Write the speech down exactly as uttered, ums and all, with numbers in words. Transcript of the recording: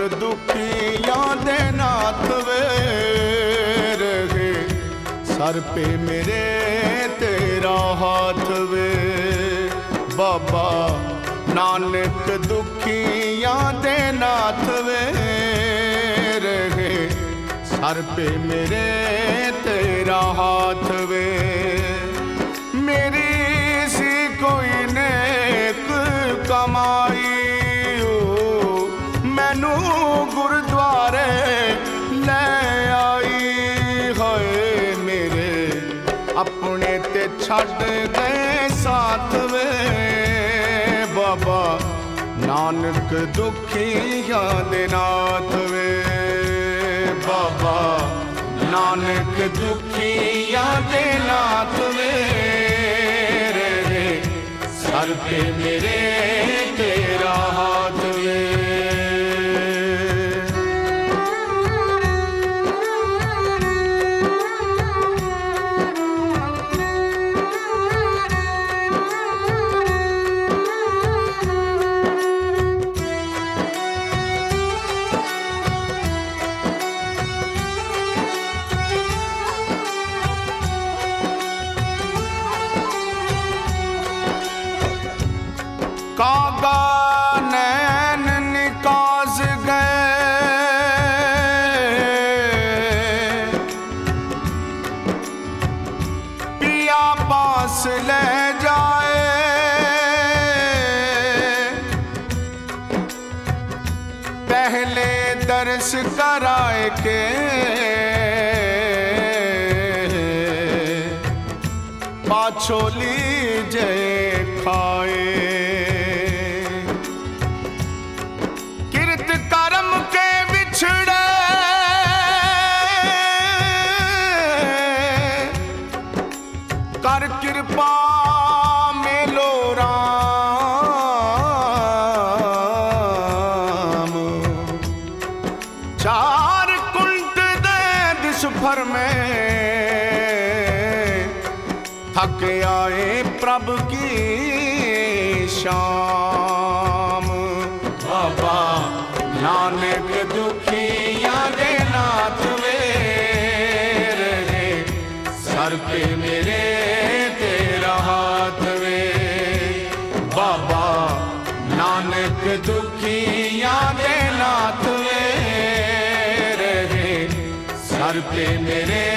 दुखियां दे नाथ वे रहे सर पे मेरे तेरा हाथ वे। बाबा नानक दुखियां दे नाथ वे रहे सर पे मेरे तेरा हाथ वे। मेरी सी कोई नेक कमाई मैनू गुरुद्वारे ले आई है मेरे अपने ते छड़ गए साथ वे। बाबा नानक दुखियां दे नाथ वे। बाबा नानक दुखियां दे नाथ वे रे सर पे मेरे तेरा हाथ वे। कागा नैन निकाज गए पिया पास ले जाए। पहले दर्श कराए के पाछो लीजे खाए। कर कृपा मेलो राम चार कुंट दे दिस भर में थक आए प्रभु की शाम। बाबा नानक दुखियां दे नाथ वे रहे सर पे मेरे तेरा हाथ वे। बाबा नानक दुखियां दे नाथ वे रहे सर पे मेरे